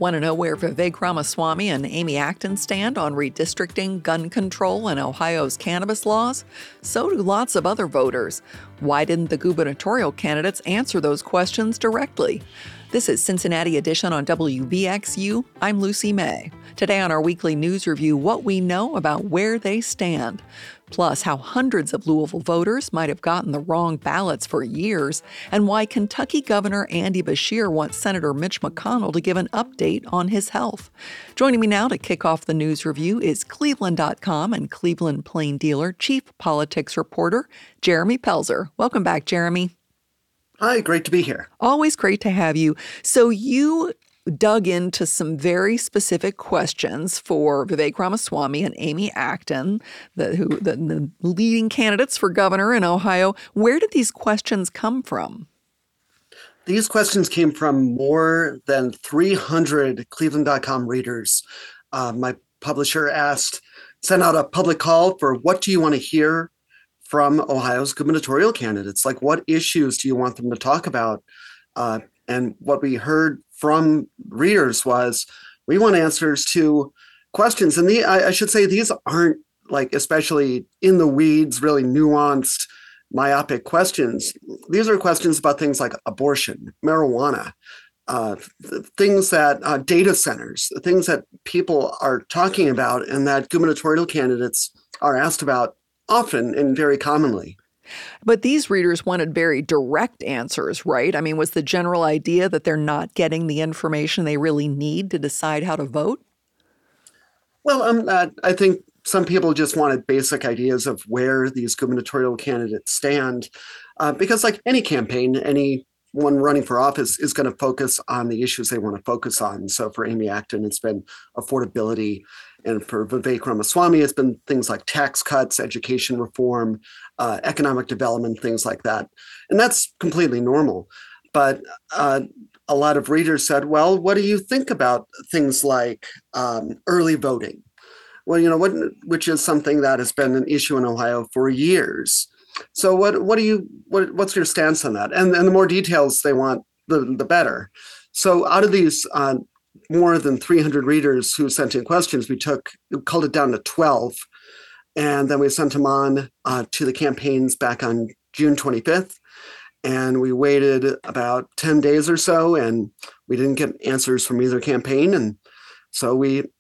Want to know where Vivek Ramaswamy and Amy Acton stand on redistricting, gun control, and Ohio's cannabis laws? So do lots of other voters. Why didn't the gubernatorial candidates answer those questions directly? This is Cincinnati Edition on WVXU. I'm Lucy May. Today on our weekly news review, what we know about where they stand. Plus, how hundreds of Louisville voters might have gotten the wrong ballots for years, and why Kentucky Governor Andy Beshear wants Senator Mitch McConnell to give an update on his health. Joining me now to kick off the news review is Cleveland.com and Cleveland Plain Dealer chief politics reporter Jeremy Pelzer. Welcome back, Jeremy. Hi, great to be here. Always great to have you. So you dug into some very specific questions for Vivek Ramaswamy and Amy Acton, the leading candidates for governor in Ohio. Where did these questions come from? These questions came from more than 300 Cleveland.com readers. My publisher sent out a public call for what do you want to hear from Ohio's gubernatorial candidates? Like, what issues do you want them to talk about? And what we heard from readers was, we want answers to questions. And I should say, these aren't like especially in the weeds, really nuanced, myopic questions. These are questions about things like abortion, marijuana, things that data centers, things that people are talking about and that gubernatorial candidates are asked about often and very commonly. But these readers wanted very direct answers, right? I mean, was the general idea that they're not getting the information they really need to decide how to vote? Well, I think some people just wanted basic ideas of where these gubernatorial candidates stand, because like any campaign, anyone running for office is going to focus on the issues they want to focus on. So for Amy Acton, it's been affordability. And for Vivek Ramaswamy, it's been things like tax cuts, education reform, economic development, things like that. And that's completely normal. But a lot of readers said, well, what do you think about things like early voting? Well, which is something that has been an issue in Ohio for years. So what's your stance on that? And the more details they want, the better. So out of these more than 300 readers who sent in questions, we culled it down to 12. And then we sent them on to the campaigns back on June 25th. And we waited about 10 days or so, and we didn't get answers from either campaign. And so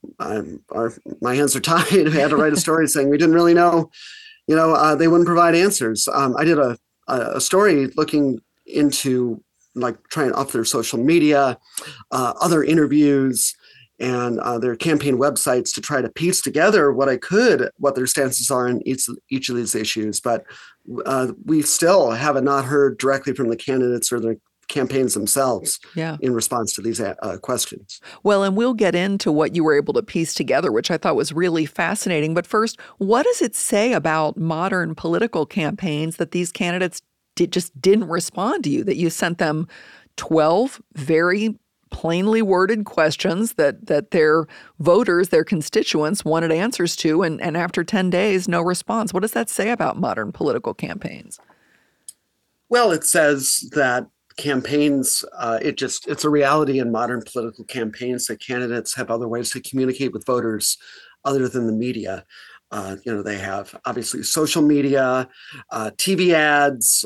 my hands are tied. I had to write a story saying we didn't really know, they wouldn't provide answers. I did a story looking into like trying off their social media, other interviews, and their campaign websites to try to piece together what their stances are in each of these issues. But we still have not heard directly from the candidates or the campaigns themselves in response to these questions. Well, and we'll get into what you were able to piece together, which I thought was really fascinating. But first, what does it say about modern political campaigns that these candidates just didn't respond to you, that you sent them 12 very plainly worded questions that their voters, their constituents wanted answers to, and after 10 days, no response? What does that say about modern political campaigns? Well, it says that campaigns, it's a reality in modern political campaigns that candidates have other ways to communicate with voters other than the media. They have obviously social media, TV ads.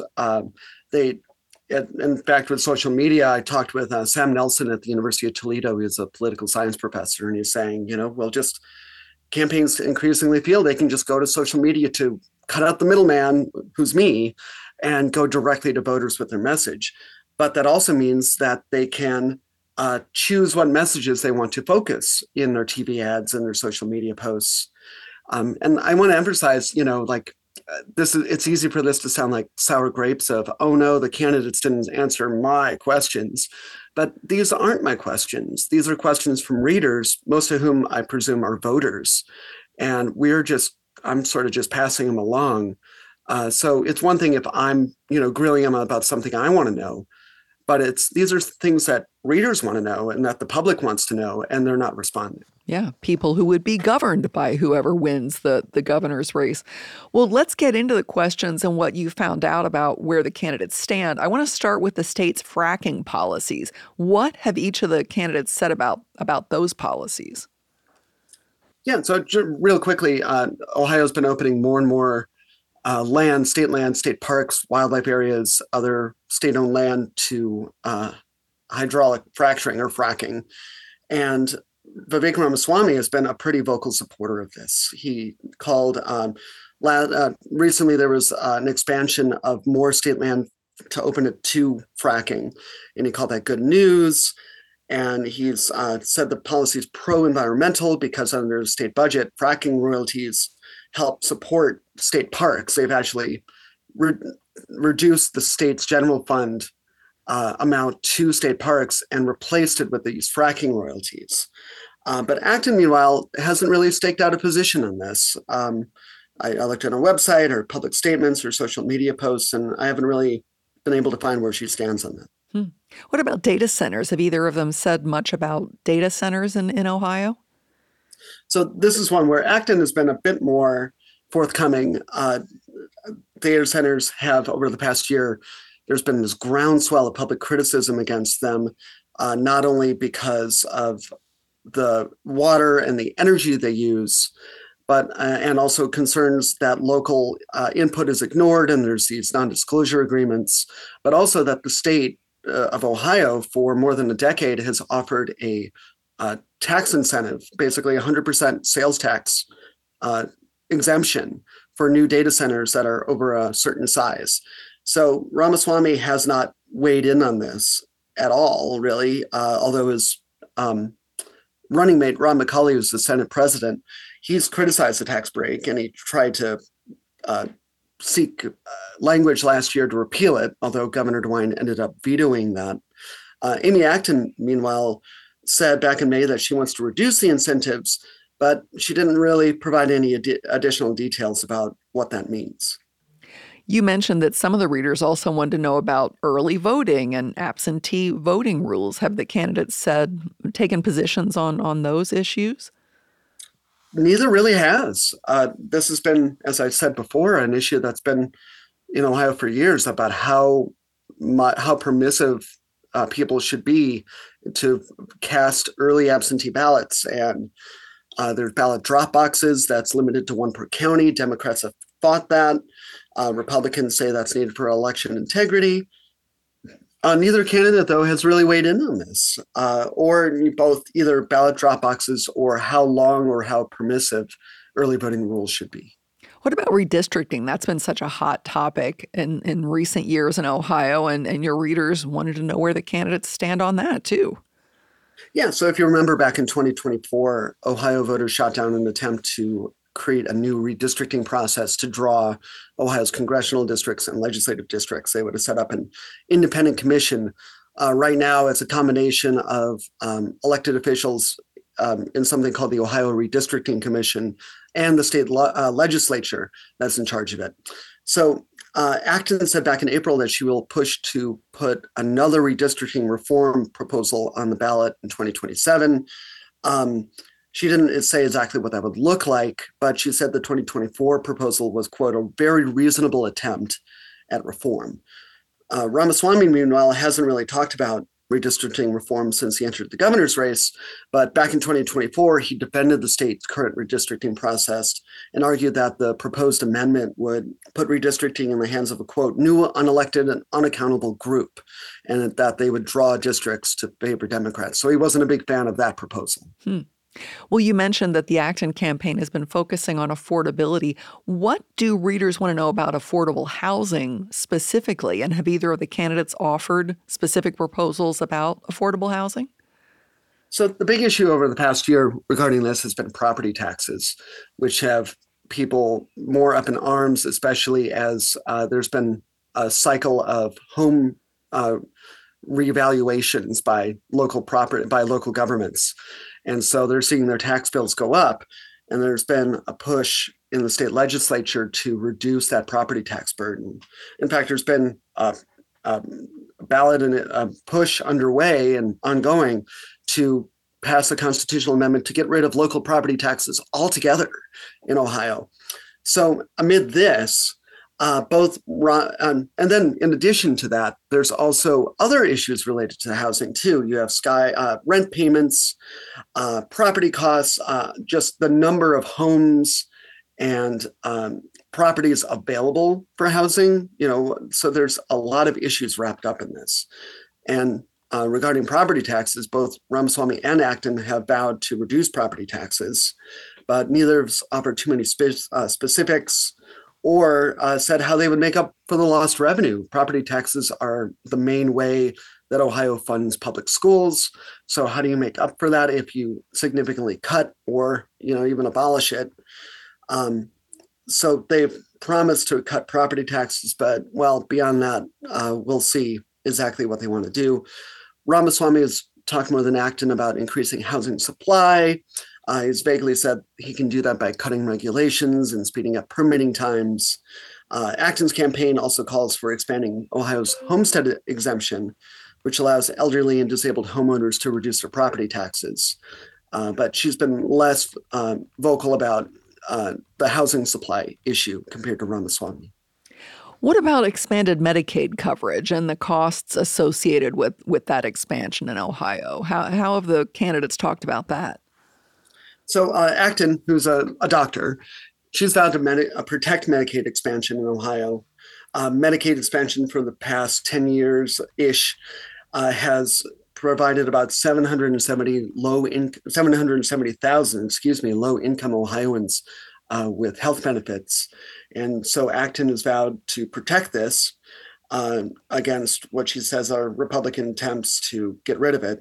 In fact, with social media, I talked with Sam Nelson at the University of Toledo. He's a political science professor, and he's saying, campaigns increasingly feel they can just go to social media to cut out the middleman, who's me, and go directly to voters with their message. But that also means that they can choose what messages they want to focus in their TV ads and their social media posts. And I want to emphasize, it's easy for this to sound like sour grapes of, oh no, the candidates didn't answer my questions. But these aren't my questions. These are questions from readers, most of whom I presume are voters. And I'm sort of just passing them along. So it's one thing if I'm, grilling them about something I want to know. But these are things that readers want to know and that the public wants to know, and they're not responding. Yeah, people who would be governed by whoever wins the governor's race. Well, let's get into the questions and what you found out about where the candidates stand. I want to start with the state's fracking policies. What have each of the candidates said about those policies? Yeah, so real quickly, Ohio's been opening more and more land, state parks, wildlife areas, other state-owned land to hydraulic fracturing or fracking. And Vivek Ramaswamy has been a pretty vocal supporter of this. He called, recently there was an expansion of more state land to open it to fracking, and he called that good news. And he's said the policy is pro-environmental because under the state budget, fracking royalties help support state parks. They've actually reduced the state's general fund amount to state parks and replaced it with these fracking royalties. But Acton, meanwhile, hasn't really staked out a position on this. I looked at her website, her public statements, her social media posts, and I haven't really been able to find where she stands on that. What about data centers? Have either of them said much about data centers in Ohio? So this is one where Acton has been a bit more forthcoming. Data centers have, over the past year, there's been this groundswell of public criticism against them, not only because of the water and the energy they use, but and also concerns that local input is ignored and there's these non-disclosure agreements, but also that the state of Ohio for more than a decade has offered a tax incentive, basically 100% sales tax exemption for new data centers that are over a certain size. So Ramaswamy has not weighed in on this at all, really, although his running mate, Ron McCauley, who's the Senate president, he's criticized the tax break and he tried to seek language last year to repeal it, although Governor DeWine ended up vetoing that. Amy Acton, meanwhile, said back in May that she wants to reduce the incentives, but she didn't really provide any additional details about what that means. You mentioned that some of the readers also wanted to know about early voting and absentee voting rules. Have the candidates taken positions on those issues? Neither really has. This has been, as I said before, an issue that's been in Ohio for years about how permissive people should be to cast early absentee ballots. And there's ballot drop boxes that's limited to one per county. Democrats have fought that. Republicans say that's needed for election integrity. Neither candidate, though, has really weighed in on this, or both either ballot drop boxes or how long or how permissive early voting rules should be. What about redistricting? That's been such a hot topic in recent years in Ohio, and your readers wanted to know where the candidates stand on that, too. Yeah, so if you remember back in 2024, Ohio voters shot down an attempt to create a new redistricting process to draw Ohio's congressional districts and legislative districts. They would have set up an independent commission. Right now, it's a combination of elected officials in something called the Ohio Redistricting Commission and the state legislature that's in charge of it. So Acton said back in April that she will push to put another redistricting reform proposal on the ballot in 2027. She didn't say exactly what that would look like, but she said the 2024 proposal was, quote, a very reasonable attempt at reform. Ramaswamy, meanwhile, hasn't really talked about redistricting reform since he entered the governor's race, but back in 2024, he defended the state's current redistricting process and argued that the proposed amendment would put redistricting in the hands of a, quote, new unelected and unaccountable group, and that they would draw districts to favor Democrats. So he wasn't a big fan of that proposal. Well, you mentioned that the Acton campaign has been focusing on affordability. What do readers want to know about affordable housing specifically? And have either of the candidates offered specific proposals about affordable housing? So the big issue over the past year regarding this has been property taxes, which have people more up in arms, especially as there's been a cycle of home reevaluations by local governments. And so they're seeing their tax bills go up. And there's been a push in the state legislature to reduce that property tax burden. In fact, there's been ballot and a push underway and ongoing to pass a constitutional amendment to get rid of local property taxes altogether in Ohio. So amid this, and then in addition to that, there's also other issues related to housing too. You have rent payments, property costs, just the number of homes and properties available for housing. So there's a lot of issues wrapped up in this. And regarding property taxes, both Ramaswamy and Acton have vowed to reduce property taxes, but neither has offered too many specifics or said how they would make up for the lost revenue. Property taxes are the main way that Ohio funds public schools. So how do you make up for that if you significantly cut or even abolish it? So they've promised to cut property taxes, but beyond that, we'll see exactly what they want to do. Ramaswamy has talked more than Acton about increasing housing supply. He's vaguely said he can do that by cutting regulations and speeding up permitting times. Acton's campaign also calls for expanding Ohio's homestead exemption, which allows elderly and disabled homeowners to reduce their property taxes. But she's been less vocal about the housing supply issue compared to Ramaswamy. What about expanded Medicaid coverage and the costs associated with that expansion in Ohio? How have the candidates talked about that? So Acton, who's a doctor, she's vowed to protect Medicaid expansion in Ohio. Medicaid expansion for the past 10 years-ish has provided about 770,000 low-income Ohioans with health benefits. And so Acton has vowed to protect this against what she says are Republican attempts to get rid of it.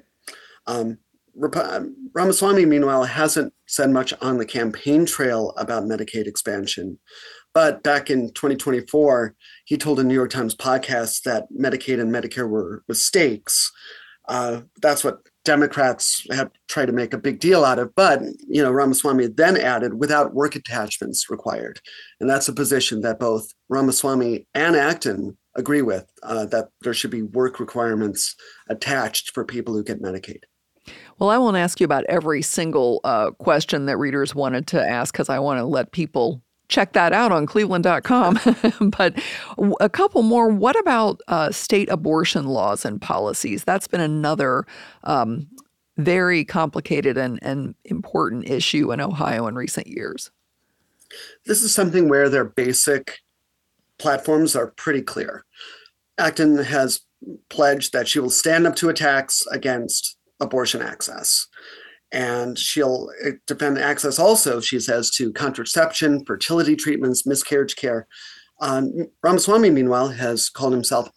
Ramaswamy, meanwhile, hasn't said much on the campaign trail about Medicaid expansion. But back in 2024, he told a New York Times podcast that Medicaid and Medicare were mistakes. That's what Democrats have tried to make a big deal out of. But, Ramaswamy then added without work attachments required. And that's a position that both Ramaswamy and Acton agree with, that there should be work requirements attached for people who get Medicaid. Well, I won't ask you about every single question that readers wanted to ask because I want to let people check that out on cleveland.com. But a couple more. What about state abortion laws and policies? That's been another very complicated and important issue in Ohio in recent years. This is something where their basic platforms are pretty clear. Acton has pledged that she will stand up to attacks against abortion access. And she'll defend access also, she says, to contraception, fertility treatments, miscarriage care. Ramaswamy, meanwhile, has called himself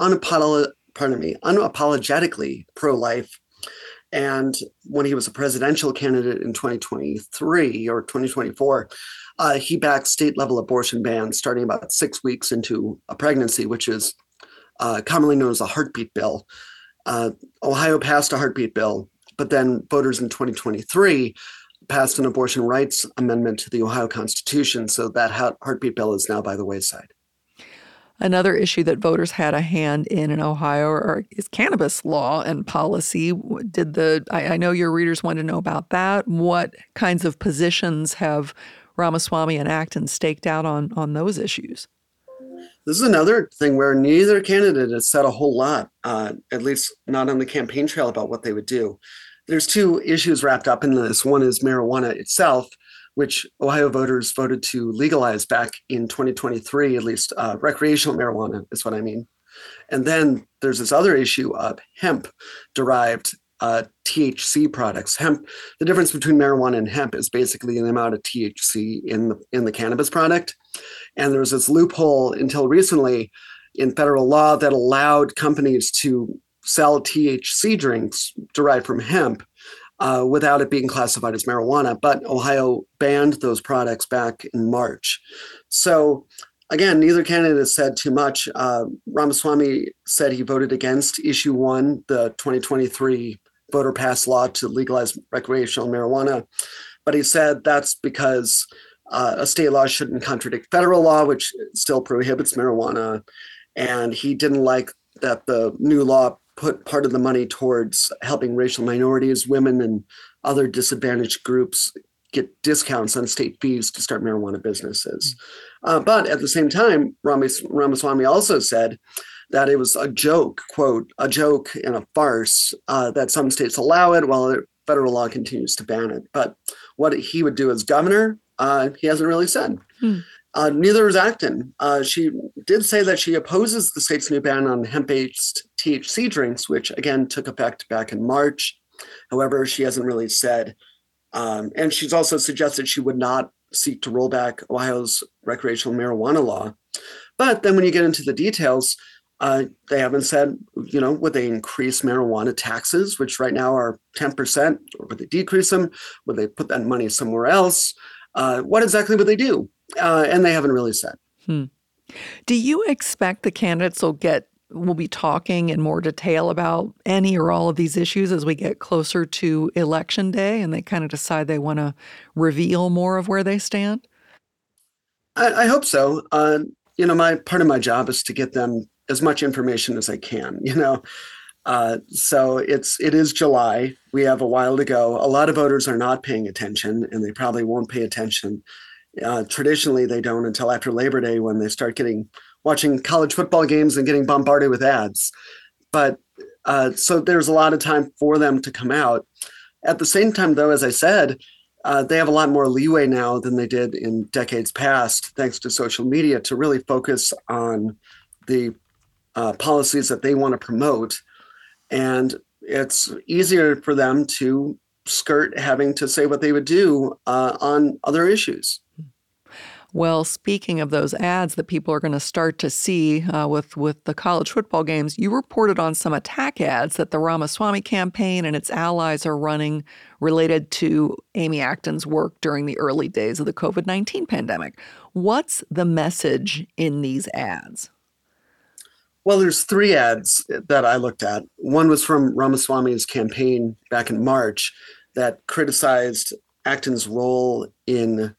unapologetically pro-life. And when he was a presidential candidate in 2023 or 2024, he backed state-level abortion bans starting about 6 weeks into a pregnancy, which is commonly known as a heartbeat bill. Ohio passed a heartbeat bill, but then voters in 2023 passed an abortion rights amendment to the Ohio Constitution. So that heartbeat bill is now by the wayside. Another issue that voters had a hand in Ohio is cannabis law and policy. I know your readers want to know about that. What kinds of positions have Ramaswamy and Acton staked out on those issues? This is another thing where neither candidate has said a whole lot, at least not on the campaign trail, about what they would do. There's two issues wrapped up in this. One is marijuana itself, which Ohio voters voted to legalize back in 2023, at least recreational marijuana is what I mean. And then there's this other issue of hemp-derived THC products. Hemp, the difference between marijuana and hemp is basically the amount of THC in the cannabis product. And there was this loophole until recently in federal law that allowed companies to sell THC drinks derived from hemp without it being classified as marijuana. But Ohio banned those products back in March. So again, neither candidate has said too much. Ramaswamy said he voted against issue 1, the 2023 voter passed law to legalize recreational marijuana. But he said that's because a state law shouldn't contradict federal law, which still prohibits marijuana. And he didn't like that the new law put part of the money towards helping racial minorities, women, and other disadvantaged groups get discounts on state fees to start marijuana businesses. But at the same time, Ramaswamy also said that it was a joke, quote, a joke and a farce, that some states allow it while the federal law continues to ban it. But what he would do as governor, he hasn't really said. Neither is Acton. She did say that she opposes the state's new ban on hemp-based THC drinks, which again took effect back in March. However, she hasn't really said. And she's also suggested she would not seek to roll back Ohio's recreational marijuana law. But then when you get into the details, they haven't said, would they increase marijuana taxes, which right now are 10%, or would they decrease them? Would they put that money somewhere else? What exactly would they do? And they haven't really said. Do you expect the candidates will be talking in more detail about any or all of these issues as we get closer to Election Day and they kind of decide they want to reveal more of where they stand? I hope so. My part of my job is to get them as much information as I can, So it is July. We have a while to go. A lot of voters are not paying attention, and they probably won't pay attention. Traditionally, they don't until after Labor Day, when they start watching college football games and getting bombarded with ads. But so there's a lot of time for them to come out. At the same time, though, as I said, they have a lot more leeway now than they did in decades past, thanks to social media, to really focus on the policies that they want to promote. And it's easier for them to skirt having to say what they would do on other issues. Well, speaking of those ads that people are going to start to see with the college football games, you reported on some attack ads that the Ramaswamy campaign and its allies are running related to Amy Acton's work during the early days of the COVID-19 pandemic. What's the message in these ads? Well, there's 3 ads that I looked at. One was from Ramaswamy's campaign back in March that criticized Acton's role in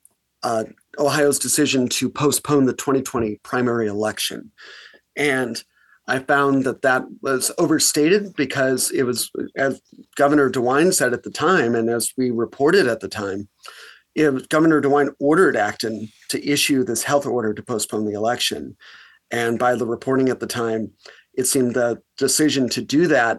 Ohio's decision to postpone the 2020 primary election. And I found that was overstated because it was, as Governor DeWine said at the time, and as we reported at the time, Governor DeWine ordered Acton to issue this health order to postpone the election. And by the reporting at the time, it seemed the decision to do that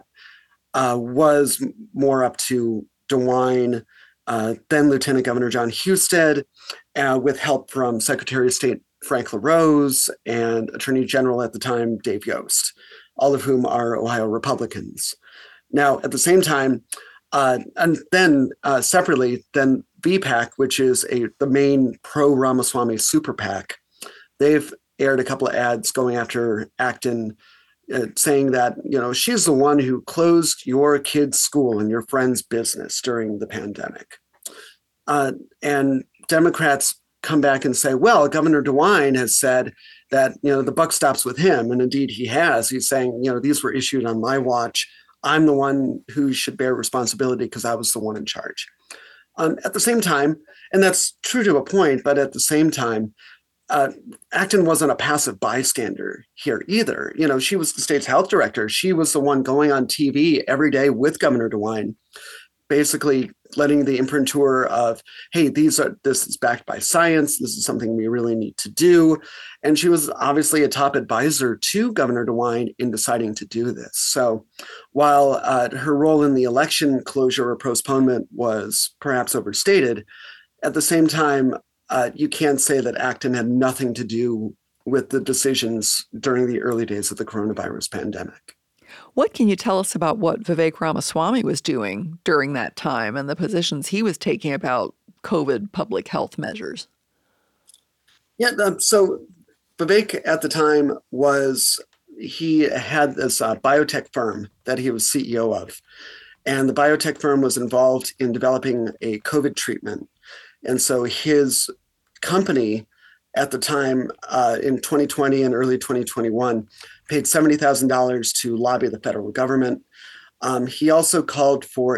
was more up to DeWine, then Lieutenant Governor John Husted, with help from Secretary of State Frank LaRose and Attorney General at the time, Dave Yost, all of whom are Ohio Republicans. Now, at the same time, and then separately, then VPAC, which is the main pro-Ramaswamy super PAC, they've aired a couple of ads going after Acton, saying that, she's the one who closed your kid's school and your friend's business during the pandemic. And Democrats come back and say, well, Governor DeWine has said that, the buck stops with him. And indeed he has. He's saying, these were issued on my watch. I'm the one who should bear responsibility because I was the one in charge. At the same time, and that's true to a point, but at the same time, Acton wasn't a passive bystander here either. She was the state's health director. She was the one going on TV every day with Governor DeWine, basically letting the imprimatur of, hey, this is backed by science. This is something we really need to do. And she was obviously a top advisor to Governor DeWine in deciding to do this. So while her role in the election closure or postponement was perhaps overstated, at the same time, you can't say that Acton had nothing to do with the decisions during the early days of the coronavirus pandemic. What can you tell us about what Vivek Ramaswamy was doing during that time and the positions he was taking about COVID public health measures? Yeah, so Vivek at the time he had this biotech firm that he was CEO of. And the biotech firm was involved in developing a COVID treatment. And so his company at the time in 2020 and early 2021 paid $70,000 to lobby the federal government. He also called for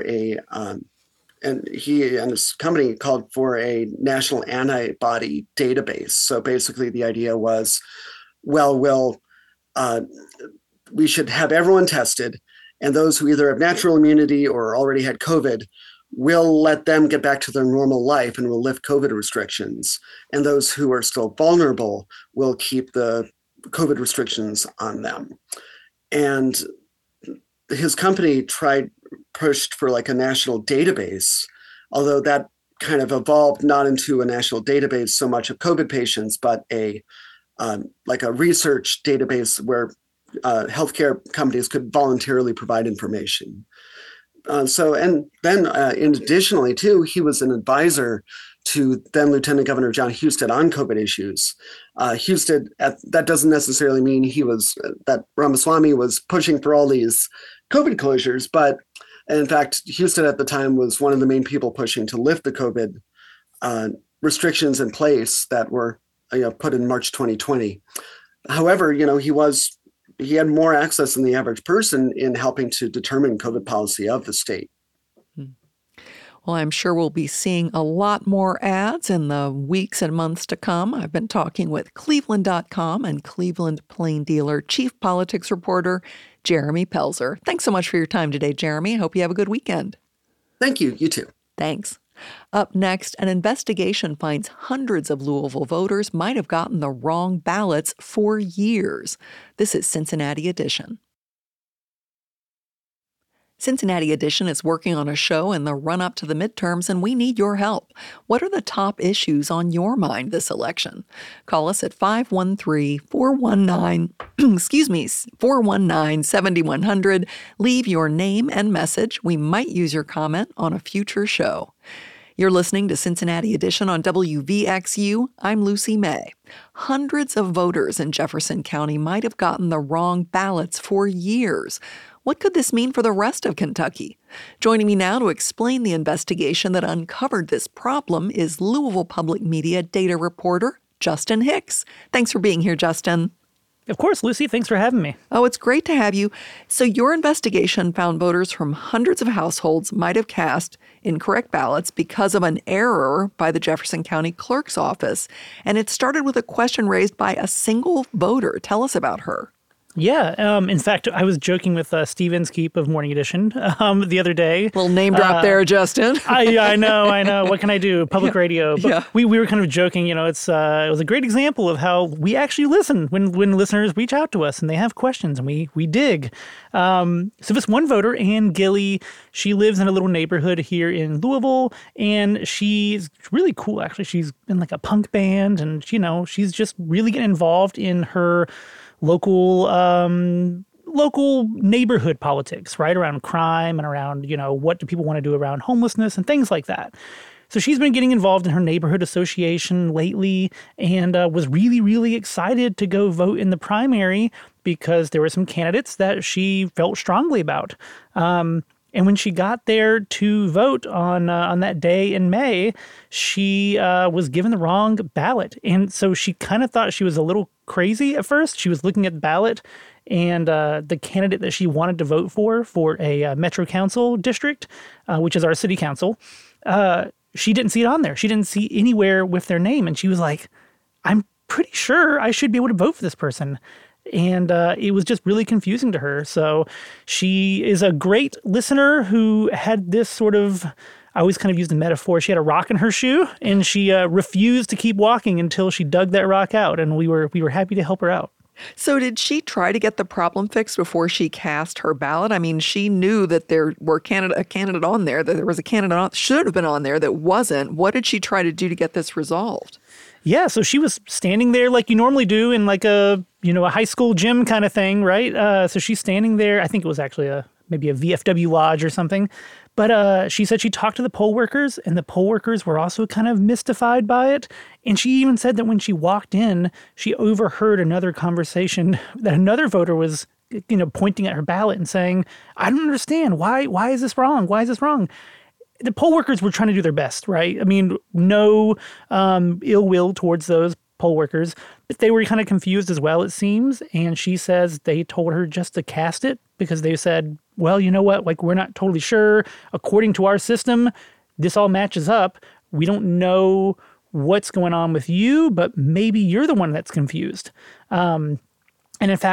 and he and his company called for a national antibody database. So basically the idea was, well, we'll we should have everyone tested, and those who either have natural immunity or already had COVID, we'll let them get back to their normal life and we'll lift COVID restrictions. And those who are still vulnerable will keep the COVID restrictions on them. And his company pushed for like a national database, although that kind of evolved not into a national database so much of COVID patients, but like a research database where healthcare companies could voluntarily provide information. And then additionally too, he was an advisor to then Lieutenant Governor John Husted on COVID issues. Husted, that doesn't necessarily mean that Ramaswamy was pushing for all these COVID closures, but in fact, Husted at the time was one of the main people pushing to lift the COVID restrictions in place that were put in March 2020. However, he had more access than the average person in helping to determine COVID policy of the state. Well, I'm sure we'll be seeing a lot more ads in the weeks and months to come. I've been talking with Cleveland.com and Cleveland Plain Dealer chief politics reporter Jeremy Pelzer. Thanks so much for your time today, Jeremy. I hope you have a good weekend. Thank you. You too. Thanks. Up next, an investigation finds hundreds of Louisville voters might have gotten the wrong ballots for years. This is Cincinnati Edition. Cincinnati Edition is working on a show in the run-up to the midterms, and we need your help. What are the top issues on your mind this election? Call us at 513-419-7100. Leave your name and message. We might use your comment on a future show. You're listening to Cincinnati Edition on WVXU. I'm Lucy May. Hundreds of voters in Jefferson County might have gotten the wrong ballots for years. What could this mean for the rest of Kentucky? Joining me now to explain the investigation that uncovered this problem is Louisville Public Media data reporter Justin Hicks. Thanks for being here, Justin. Of course, Lucy. Thanks for having me. Oh, it's great to have you. So your investigation found voters from hundreds of households might have cast incorrect ballots because of an error by the Jefferson County Clerk's office. And it started with a question raised by a single voter. Tell us about her. Yeah. In fact, I was joking with Steve Inskeep of Morning Edition the other day. Little name drop there, Justin. I know. What can I do? Public radio. But we were kind of joking. It was a great example of how we actually listen when listeners reach out to us and they have questions and we dig. So this one voter, Ann Gilly, she lives in a little neighborhood here in Louisville, and she's really cool, actually. She's in like a punk band, and, she's just really getting involved in her local neighborhood politics, right, around crime and around, what do people want to do around homelessness and things like that. So she's been getting involved in her neighborhood association lately and was really, really excited to go vote in the primary because there were some candidates that she felt strongly about. And when she got there to vote on that day in May, she was given the wrong ballot. And so she kind of thought she was a little crazy at first. She was looking at the ballot, and the candidate that she wanted to vote for a Metro Council district, which is our city council, she didn't see it on there. She didn't see anywhere with their name. And she was like, I'm pretty sure I should be able to vote for this person. And it was just really confusing to her. So she is a great listener who had this sort of, I always kind of use the metaphor, she had a rock in her shoe, and she refused to keep walking until she dug that rock out. And we were happy to help her out. So did she try to get the problem fixed before she cast her ballot? I mean, she knew that there were a candidate on there, that there was a candidate should have been on there that wasn't. What did she try to do to get this resolved? Yeah, so she was standing there like you normally do in like a high school gym kind of thing, right? So she's standing there. I think it was actually maybe a VFW lodge or something. But she said she talked to the poll workers, and the poll workers were also kind of mystified by it. And she even said that when she walked in, she overheard another conversation that another voter was, pointing at her ballot and saying, I don't understand. Why is this wrong? Why is this wrong? The poll workers were trying to do their best, right? I mean, no ill will towards those poll workers, but they were kind of confused as well, it seems. And she says they told her just to cast it because they said, well, you know what? Like, we're not totally sure. According to our system, this all matches up. We don't know what's going on with you, but maybe you're the one that's confused. And in fact,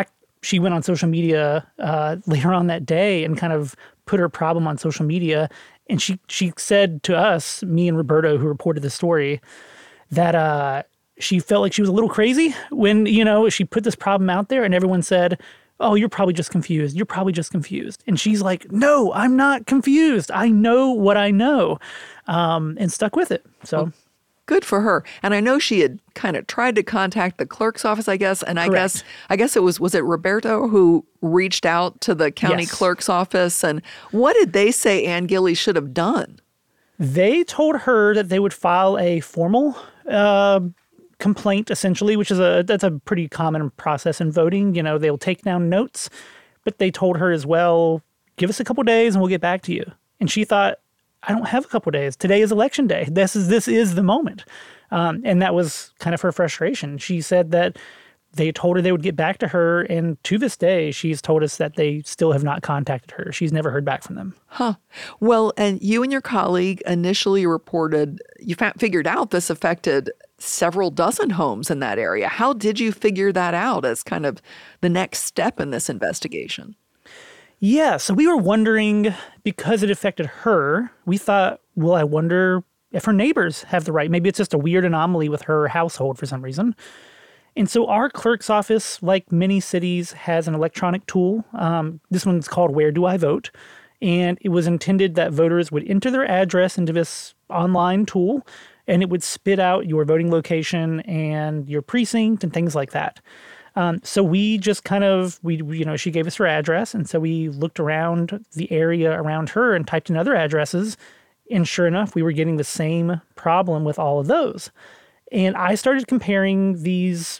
she went on social media later on that day and kind of put her problem on social media. And she said to us, me and Roberto, who reported the story, that she felt like she was a little crazy when, she put this problem out there and everyone said, oh, you're probably just confused. You're probably just confused. And she's like, no, I'm not confused. I know what I know, and stuck with it. So. Well, good for her. And I know she had kind of tried to contact the clerk's office, I guess. And Correct. I guess it was it Roberto who reached out to the county Yes. clerk's office? And what did they say Ann Gillies should have done? They told her that they would file a formal complaint, essentially, which is that's a pretty common process in voting. They'll take down notes, but they told her as well, give us a couple days and we'll get back to you. And she thought, I don't have a couple days. Today is election day. This is the moment. And that was kind of her frustration. She said that they told her they would get back to her. And to this day, she's told us that they still have not contacted her. She's never heard back from them. Huh. Well, and you and your colleague initially reported, you figured out this affected several dozen homes in that area. How did you figure that out as kind of the next step in this investigation? Yeah, so we were wondering, because it affected her, we thought, well, I wonder if her neighbors have the right. Maybe it's just a weird anomaly with her household for some reason. And so our clerk's office, like many cities, has an electronic tool. This one's called Where Do I Vote? And it was intended that voters would enter their address into this online tool, and it would spit out your voting location and your precinct and things like that. So we just kind of, she gave us her address. And so we looked around the area around her and typed in other addresses. And sure enough, we were getting the same problem with all of those. And I started comparing these,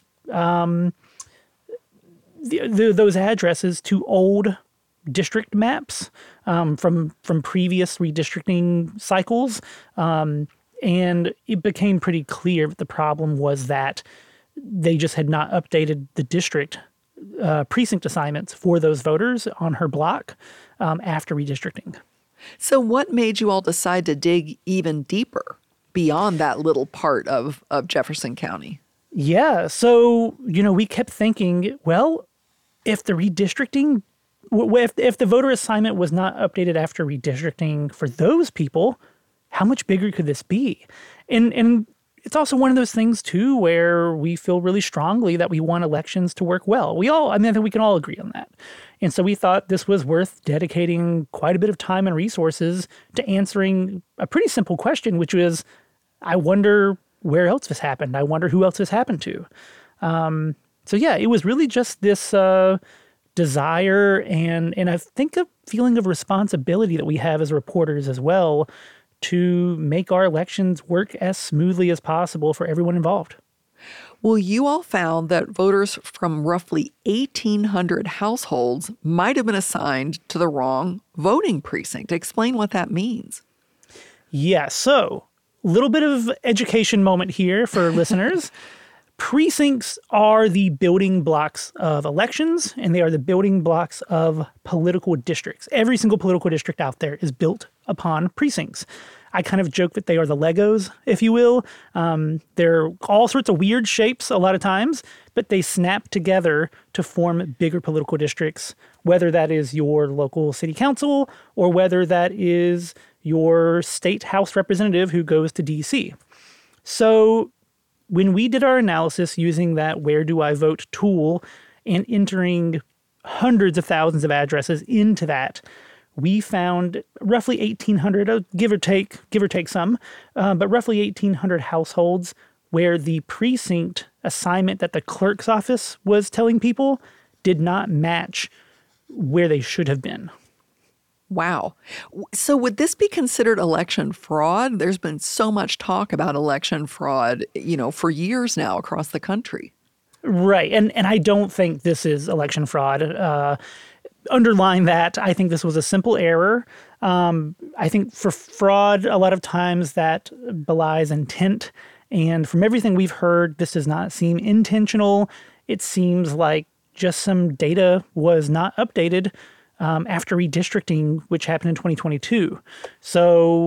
those addresses to old district maps from previous redistricting cycles. And it became pretty clear that the problem was that they just had not updated the district precinct assignments for those voters on her block after redistricting. So what made you all decide to dig even deeper beyond that little part of Jefferson County? Yeah, so, we kept thinking, well, if the redistricting, if the voter assignment was not updated after redistricting for those people, how much bigger could this be? And it's also one of those things, too, where we feel really strongly that we want elections to work well. I think we can all agree on that. And so we thought this was worth dedicating quite a bit of time and resources to answering a pretty simple question, which was, I wonder where else this happened. I wonder who else this happened to. So yeah, it was really just this desire and I think a feeling of responsibility that we have as reporters as well to make our elections work as smoothly as possible for everyone involved. Well, you all found that voters from roughly 1,800 households might have been assigned to the wrong voting precinct. Explain what that means. Yeah, so a little bit of education moment here for listeners. Precincts are the building blocks of elections, and they are the building blocks of political districts. Every single political district out there is built upon precincts. I kind of joke that they are the Legos, if you will. They're all sorts of weird shapes a lot of times, but they snap together to form bigger political districts, whether that is your local city council or whether that is your state house representative who goes to D.C. So when we did our analysis using that Where Do I Vote tool and entering hundreds of thousands of addresses into that, we found roughly 1,800, give or take some, but roughly 1,800 households where the precinct assignment that the clerk's office was telling people did not match where they should have been. Wow. So would this be considered election fraud? There's been so much talk about election fraud, for years now across the country. Right. And I don't think this is election fraud. Underline that, I think this was a simple error. I think for fraud, a lot of times that belies intent. And from everything we've heard, this does not seem intentional. It seems like just some data was not updated after redistricting, which happened in 2022. So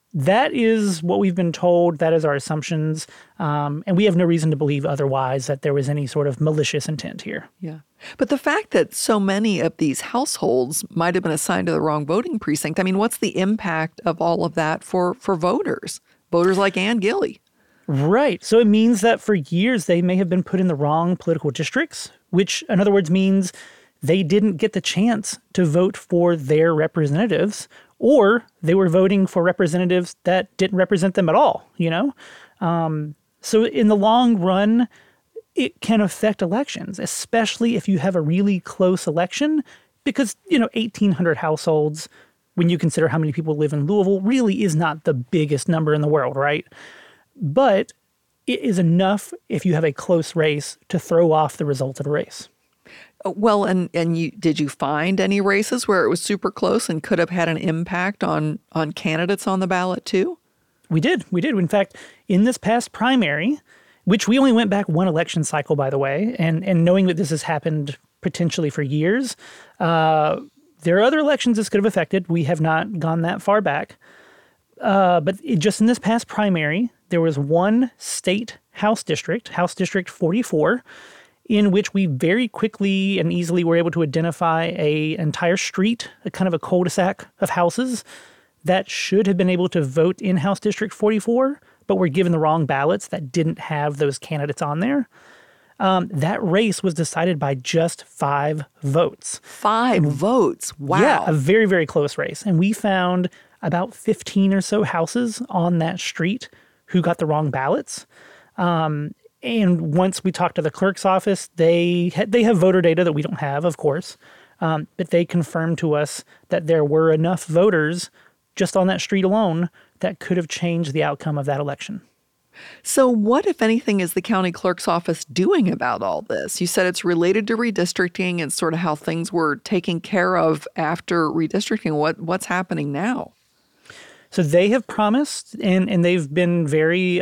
That is what we've been told. That is our assumptions. And we have no reason to believe otherwise, that there was any sort of malicious intent here. Yeah. But the fact that so many of these households might have been assigned to the wrong voting precinct, I mean, what's the impact of all of that for voters? Voters like Ann Gilley. Right. So it means that for years they may have been put in the wrong political districts, which in other words means they didn't get the chance to vote for their representatives, or they were voting for representatives that didn't represent them at all, you know? So in the long run, it can affect elections, especially if you have a really close election, because, 1,800 households, when you consider how many people live in Louisville, really is not the biggest number in the world, right? But it is enough if you have a close race to throw off the result of the race. Well, and did you find any races where it was super close and could have had an impact on candidates on the ballot too? We did. In fact, in this past primary, which we only went back one election cycle, by the way, and knowing that this has happened potentially for years, there are other elections this could have affected. We have not gone that far back. But just in this past primary, there was one state House District 44, in which we very quickly and easily were able to identify an entire street, a kind of a cul-de-sac of houses that should have been able to vote in House District 44, but were given the wrong ballots that didn't have those candidates on there. That race was decided by just 5 votes. 5 votes? Wow. Yeah, a very, very close race. And we found about 15 or so houses on that street who got the wrong ballots. And once we talked to the clerk's office, they have voter data that we don't have, of course, but they confirmed to us that there were enough voters just on that street alone that could have changed the outcome of that election. So what, if anything, is the county clerk's office doing about all this? You said it's related to redistricting and sort of how things were taken care of after redistricting. What's happening now? So they have promised, and they've been very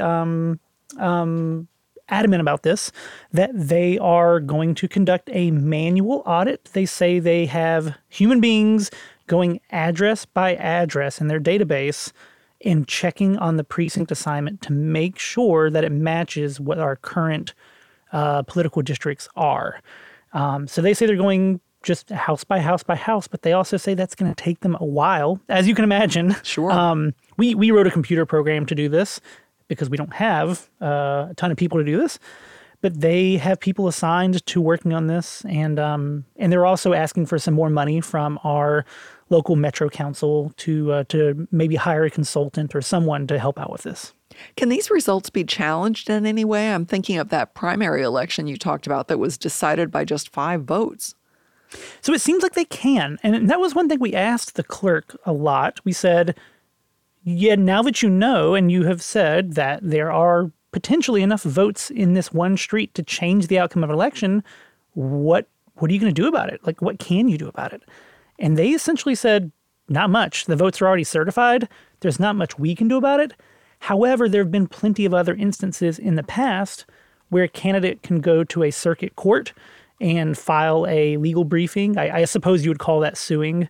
adamant about this, that they are going to conduct a manual audit. They say they have human beings going address by address in their database and checking on the precinct assignment to make sure that it matches what our current political districts are. So they say they're going just house by house by house, but they also say that's going to take them a while. As you can imagine, sure. We wrote a computer program to do this because we don't have a ton of people to do this, but they have people assigned to working on this, and they're also asking for some more money from our local Metro Council to maybe hire a consultant or someone to help out with this. Can these results be challenged in any way? I'm thinking of that primary election you talked about that was decided by just 5 votes. So it seems like they can. And that was one thing we asked the clerk a lot. We said, yeah, now that you know and you have said that there are potentially enough votes in this one street to change the outcome of an election, what are you going to do about it? Like, what can you do about it? And they essentially said, not much. The votes are already certified. There's not much we can do about it. However, there have been plenty of other instances in the past where a candidate can go to a circuit court and file a legal briefing. I suppose you would call that suing.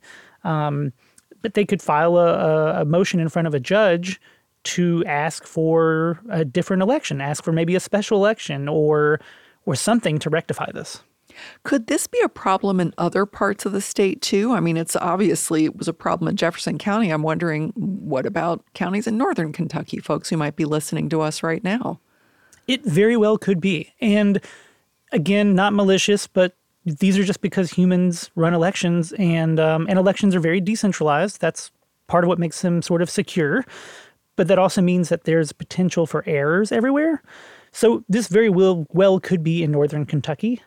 But they could file a motion in front of a judge to ask for a different election, ask for maybe a special election or something to rectify this. Could this be a problem in other parts of the state, too? I mean, it was a problem in Jefferson County. I'm wondering, what about counties in northern Kentucky, folks who might be listening to us right now? It very well could be. And again, not malicious, but these are just because humans run elections, and elections are very decentralized. That's part of what makes them sort of secure. But that also means that there's potential for errors everywhere. So this very well could be in northern Kentucky.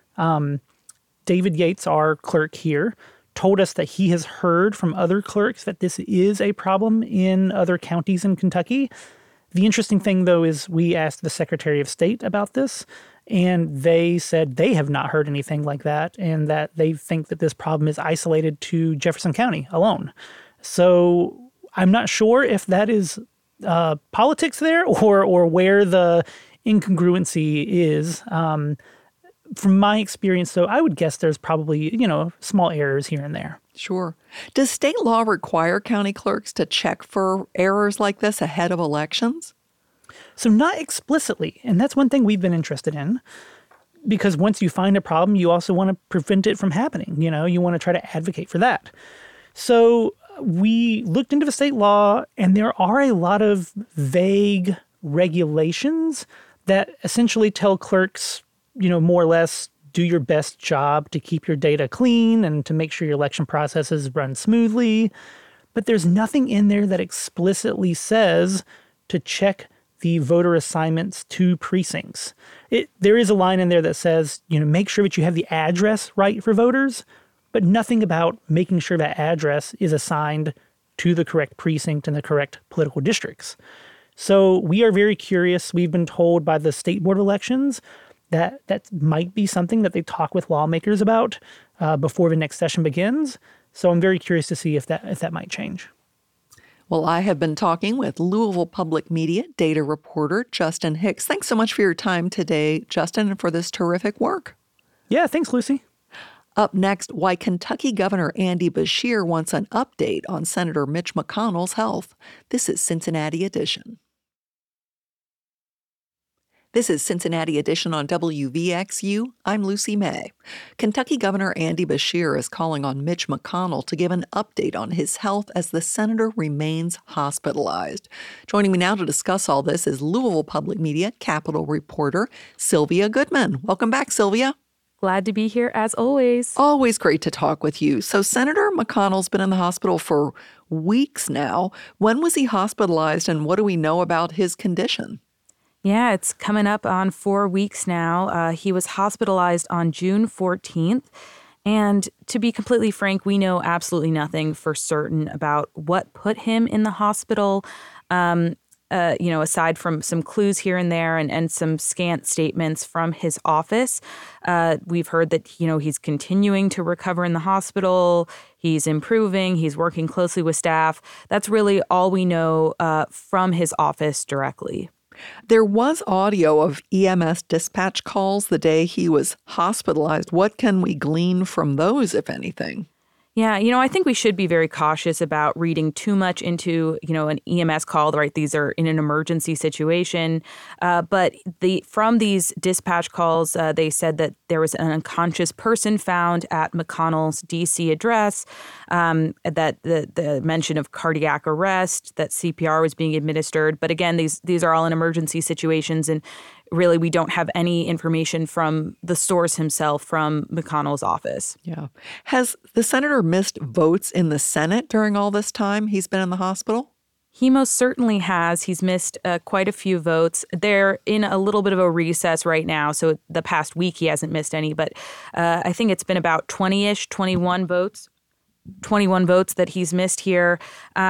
David Yates, our clerk here, told us that he has heard from other clerks that this is a problem in other counties in Kentucky. The interesting thing, though, is we asked the Secretary of State about this, and they said they have not heard anything like that, and that they think that this problem is isolated to Jefferson County alone. So I'm not sure if that is politics there or where the incongruency is. From my experience, though, I would guess there's probably, small errors here and there. Sure. Does state law require county clerks to check for errors like this ahead of elections? So not explicitly, and that's one thing we've been interested in, because once you find a problem, you also want to prevent it from happening. You want to try to advocate for that. So we looked into the state law, and there are a lot of vague regulations that essentially tell clerks, more or less, do your best job to keep your data clean and to make sure your election processes run smoothly. But there's nothing in there that explicitly says to check the voter assignments to precincts. There is a line in there that says, make sure that you have the address right for voters, but nothing about making sure that address is assigned to the correct precinct and the correct political districts. So we are very curious. We've been told by the State Board of Elections that might be something that they talk with lawmakers about before the next session begins. So I'm very curious to see if that might change. Well, I have been talking with Louisville Public Media data reporter Justin Hicks. Thanks so much for your time today, Justin, and for this terrific work. Yeah, thanks, Lucy. Up next, why Kentucky Governor Andy Beshear wants an update on Senator Mitch McConnell's health. This is Cincinnati Edition. This is Cincinnati Edition on WVXU. I'm Lucy May. Kentucky Governor Andy Beshear is calling on Mitch McConnell to give an update on his health as the senator remains hospitalized. Joining me now to discuss all this is Louisville Public Media Capitol reporter Sylvia Goodman. Welcome back, Sylvia. Glad to be here as always. Always great to talk with you. So Senator McConnell's been in the hospital for weeks now. When was he hospitalized and what do we know about his condition? Yeah, it's coming up on 4 weeks now. He was hospitalized on June 14th. And to be completely frank, we know absolutely nothing for certain about what put him in the hospital. Aside from some clues here and there and some scant statements from his office. We've heard that, he's continuing to recover in the hospital. He's improving. He's working closely with staff. That's really all we know from his office directly. There was audio of EMS dispatch calls the day he was hospitalized. What can we glean from those, if anything? Yeah, I think we should be very cautious about reading too much into, an EMS call, right? These are in an emergency situation. But from these dispatch calls, they said that there was an unconscious person found at McConnell's D.C. address, that the mention of cardiac arrest, that CPR was being administered. But again, these are all in emergency situations. And really, we don't have any information from the source himself, from McConnell's office. Yeah. Has the senator missed votes in the Senate during all this time he's been in the hospital? He most certainly has. He's missed quite a few votes. They're in a little bit of a recess right now. So the past week, he hasn't missed any. But I think it's been about 21 votes that he's missed here.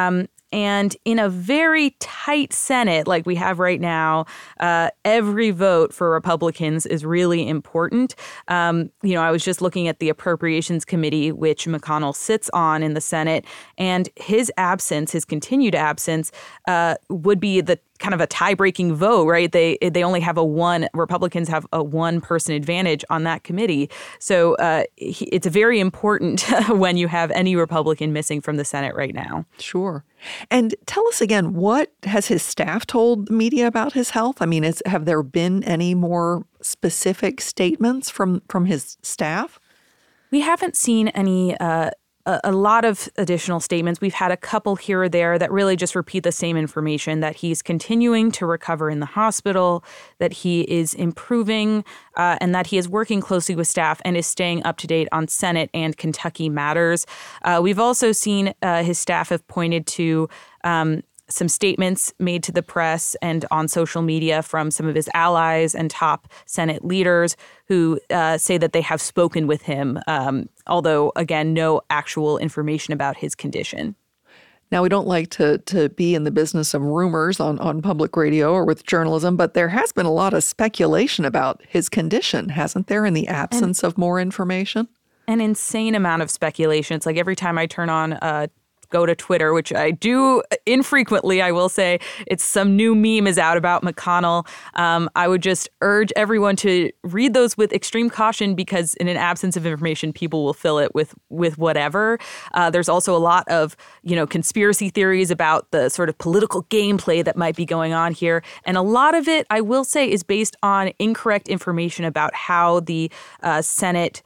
And in a very tight Senate like we have right now, every vote for Republicans is really important. I was just looking at the Appropriations Committee, which McConnell sits on in the Senate, and his continued absence, would be the kind of a tie-breaking vote, right? They only have Republicans have a one-person advantage on that committee. So it's very important when you have any Republican missing from the Senate right now. Sure. And tell us again, what has his staff told the media about his health? I mean, have there been any more specific statements from his staff? We haven't seen any a lot of additional statements. We've had a couple here or there that really just repeat the same information, that he's continuing to recover in the hospital, that he is improving, and that he is working closely with staff and is staying up to date on Senate and Kentucky matters. We've also seen his staff have pointed to some statements made to the press and on social media from some of his allies and top Senate leaders who say that they have spoken with him, although, again, no actual information about his condition. Now, we don't like to be in the business of rumors on public radio or with journalism, but there has been a lot of speculation about his condition, hasn't there, in the absence of more information? An insane amount of speculation. It's like every time I turn on go to Twitter, which I do infrequently, I will say, it's some new meme is out about McConnell. I would just urge everyone to read those with extreme caution, because in an absence of information, people will fill it with whatever. There's also a lot of, conspiracy theories about the sort of political gameplay that might be going on here. And a lot of it, I will say, is based on incorrect information about how the Senate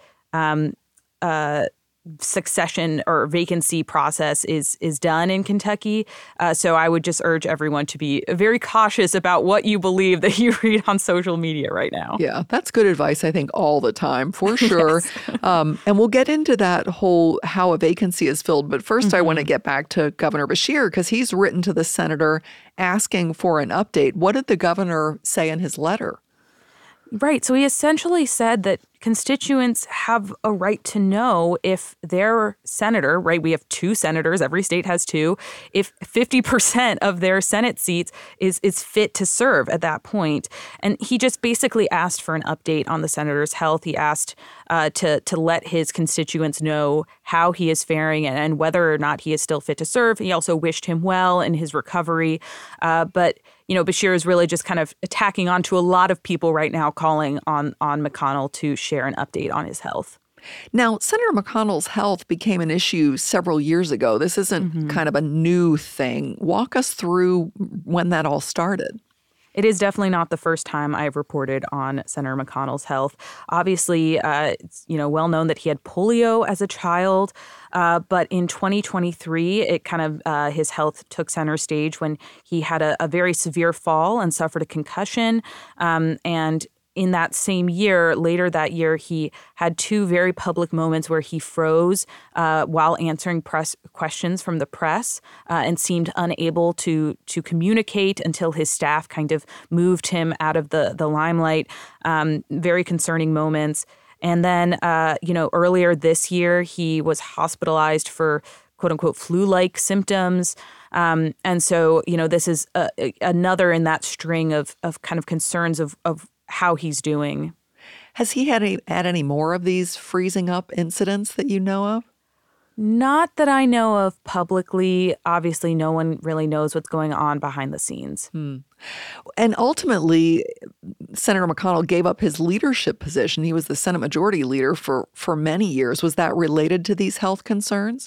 succession or vacancy process is done in Kentucky. So I would just urge everyone to be very cautious about what you believe that you read on social media right now. Yeah, that's good advice, I think, all the time, for sure. Yes. And we'll get into that whole how a vacancy is filled. But first, I want to get back to Governor Beshear, because he's written to the senator asking for an update. What did the governor say in his letter? Right. So he essentially said that constituents have a right to know if their senator, right, we have 2 senators, every state has 2, if 50% of their Senate seats is fit to serve at that point. And he just basically asked for an update on the senator's health. He asked to let his constituents know how he is faring and whether or not he is still fit to serve. He also wished him well in his recovery. But Beshear is really just kind of attacking onto a lot of people right now, calling on McConnell to share an update on his health. Now, Senator McConnell's health became an issue several years ago. This isn't kind of a new thing. Walk us through when that all started. It is definitely not the first time I've reported on Senator McConnell's health. Obviously, it's well known that he had polio as a child, but in 2023, it kind of his health took center stage when he had a very severe fall and suffered a concussion. And in that same year, later that year, he had 2 very public moments where he froze while answering press questions from the press and seemed unable to communicate until his staff kind of moved him out of the limelight. Very concerning moments. And then, earlier this year, he was hospitalized for quote unquote flu-like symptoms. And so, this is another in that string of kind of concerns of how he's doing. Has he had any more of these freezing up incidents that you know of? Not that I know of publicly. Obviously, no one really knows what's going on behind the scenes. And ultimately, Senator McConnell gave up his leadership position. He was the Senate Majority Leader for many years. Was that related to these health concerns?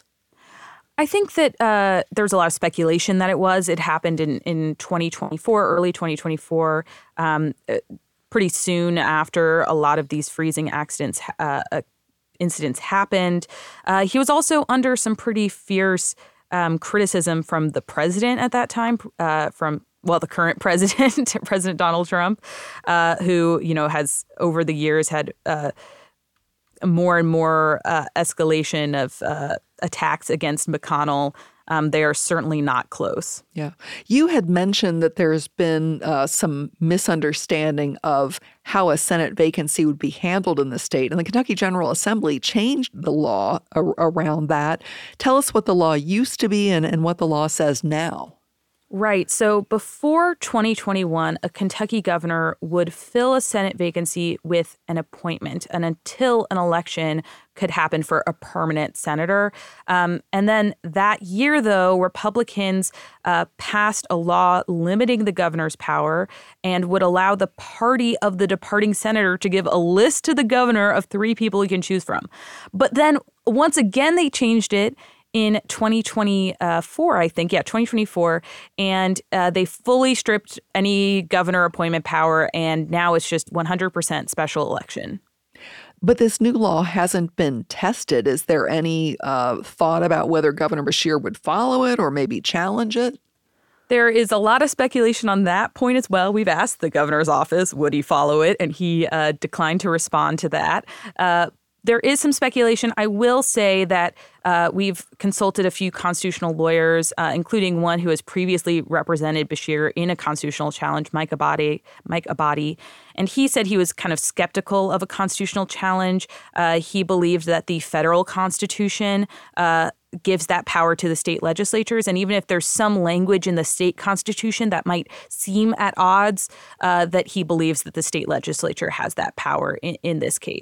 I think that there's a lot of speculation that it was. It happened in 2024, early 2024, pretty soon after a lot of these freezing incidents happened. He was also under some pretty fierce criticism from the president at that time, from the current president, President Donald Trump, who, has over the years had more and more escalation of attacks against McConnell. They are certainly not close. Yeah. You had mentioned that there's been some misunderstanding of how a Senate vacancy would be handled in the state, and the Kentucky General Assembly changed the law around that. Tell us what the law used to be and what the law says now. Right. So before 2021, a Kentucky governor would fill a Senate vacancy with an appointment, and until an election could happen for a permanent senator. And then that year, though, Republicans passed a law limiting the governor's power and would allow the party of the departing senator to give a list to the governor of 3 people he can choose from. But then once again, they changed it in 2024, I think. Yeah, 2024. And they fully stripped any governor appointment power. And now it's just 100% special election. But this new law hasn't been tested. Is there any thought about whether Governor Beshear would follow it or maybe challenge it? There is a lot of speculation on that point as well. We've asked the governor's office, would he follow it? And he declined to respond to that. There is some speculation. I will say that we've consulted a few constitutional lawyers, including one who has previously represented Beshear in a constitutional challenge, Mike Abadi. And he said he was kind of skeptical of a constitutional challenge. He believed that the federal constitution gives that power to the state legislatures. And even if there's some language in the state constitution that might seem at odds, that he believes that the state legislature has that power in this case.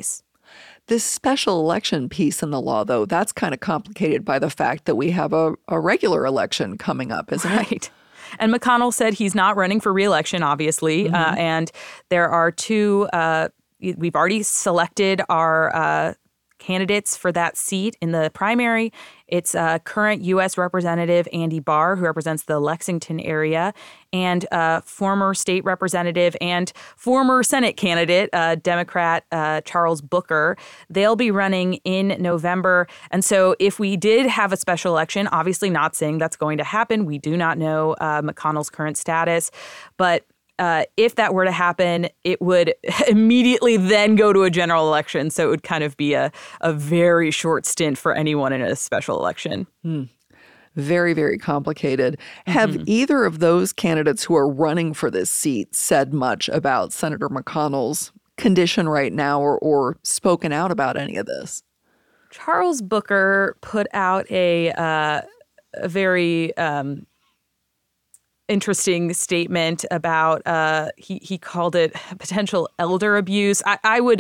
This special election piece in the law, though, that's kind of complicated by the fact that we have a regular election coming up, isn't it? Right. And McConnell said he's not running for re-election, obviously. And there are two, we've already selected our candidates for that seat in the primary. It's current U.S. Representative Andy Barr, who represents the Lexington area, and former state representative and former Senate candidate, Democrat Charles Booker. They'll be running in November. And so if we did have a special election, obviously not saying that's going to happen. We do not know McConnell's current status. But if that were to happen, it would immediately then go to a general election. So it would kind of be a very short stint for anyone in a special election. Very, very complicated. Have either of those candidates who are running for this seat said much about Senator McConnell's condition right now or spoken out about any of this? Charles Booker put out a very interesting statement about he called it potential elder abuse. I would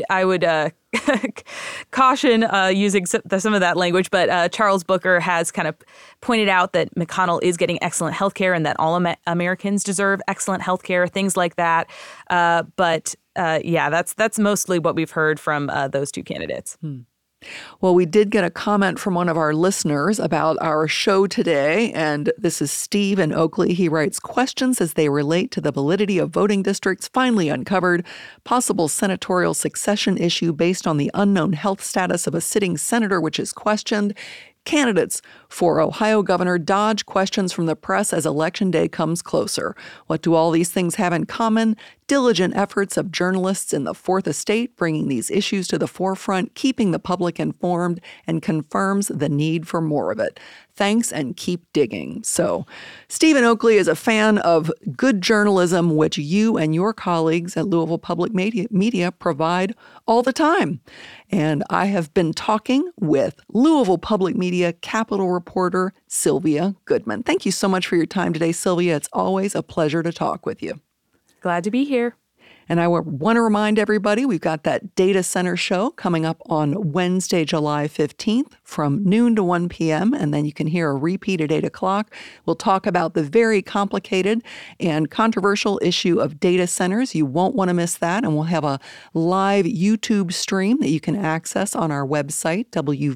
caution using some of that language, but Charles Booker has kind of pointed out that McConnell is getting excellent health care and that all Americans deserve excellent health care, things like that. But that's mostly what we've heard from those two candidates. Well, we did get a comment from one of our listeners about our show today, and this is Steve in Oakley. He writes, questions as they relate to the validity of voting districts finally uncovered, possible senatorial succession issue based on the unknown health status of a sitting senator, which is questioned. Candidates for Ohio governor dodge questions from the press as Election Day comes closer. What do all these things have in common? Diligent efforts of journalists in the Fourth Estate bringing these issues to the forefront, keeping the public informed, and confirms the need for more of it. Thanks and keep digging. So, Stephen Oakley is a fan of good journalism, which you and your colleagues at Louisville Public Media provide all the time. And I have been talking with Louisville Public Media Capitol reporter Sylvia Goodman. Thank you so much for your time today, Sylvia. It's always a pleasure to talk with you. Glad to be here. And I want to remind everybody, we've got that data center show coming up on Wednesday, July 15th from noon to 1 p.m. And then you can hear a repeat at 8 o'clock. We'll talk about the very complicated and controversial issue of data centers. You won't want to miss that. And we'll have a live YouTube stream that you can access on our website,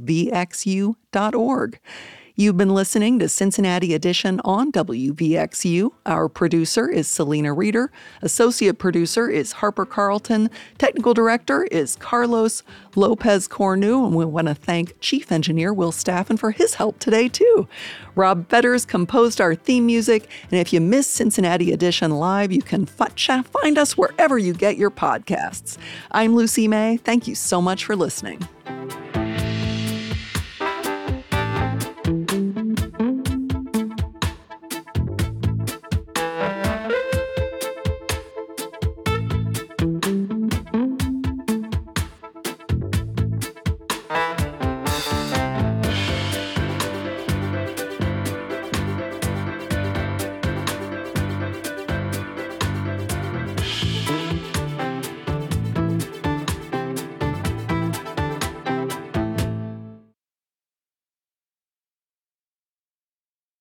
wvxu.org. You've been listening to Cincinnati Edition on WVXU. Our producer is Selena Reeder. Associate producer is Harper Carlton. Technical director is Carlos Lopez Cornu. And we want to thank Chief Engineer Will Staffen for his help today, too. Rob Fetters composed our theme music. And if you missed Cincinnati Edition live, you can find us wherever you get your podcasts. I'm Lucy May. Thank you so much for listening.